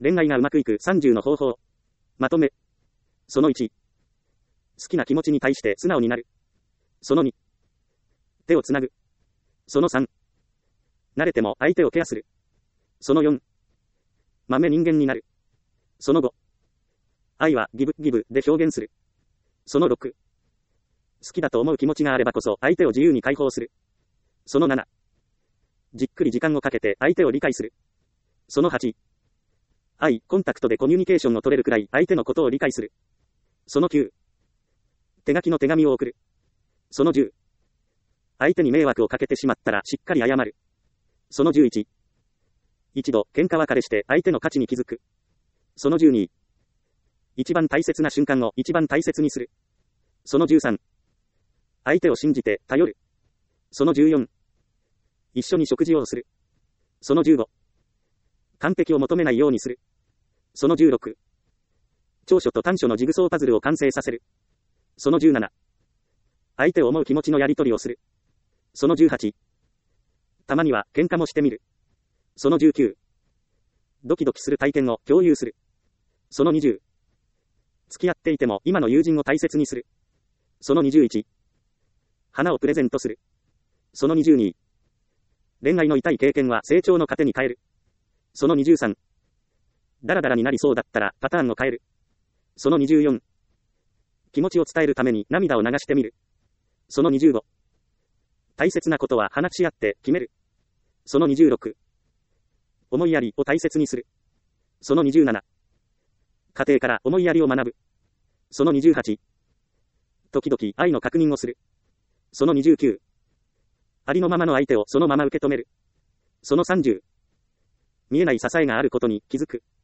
恋愛がうまくいく30の方法。まとめ。その1。好きな気持ちに対して素直になる。その2。手をつなぐ。その3。慣れても相手をケアする。その4。豆人間になる。その5。愛はギブで表現する。その6。好きだと思う気持ちがあればこそ相手を自由に解放する。その7。じっくり時間をかけて相手を理解する。その8。コンタクトでコミュニケーションを取れるくらい相手のことを理解する。その9。手書きの手紙を送る。その10。相手に迷惑をかけてしまったらしっかり謝る。その11。一度喧嘩別れして相手の価値に気づく。その12。一番大切な瞬間を一番大切にする。その13。相手を信じて頼る。その14。一緒に食事をする。その15。完璧を求めないようにする。その16。長所と短所のジグソーパズルを完成させる。その17。相手を思う気持ちのやり取りをする。その18。たまには喧嘩もしてみる。その19。ドキドキする体験を共有する。その20。付き合っていても今の友人を大切にする。その21。花をプレゼントする。その22。恋愛の痛い経験は成長の糧に変える。その23。ダラダラになりそうだったらパターンを変える。その24。気持ちを伝えるために涙を流してみる。その25。大切なことは話し合って決める。その26。思いやりを大切にする。その27。家庭から思いやりを学ぶ。その28。時々愛の確認をする。その29。ありのままの相手をそのまま受け止める。その30。見えない支えがあることに気づく。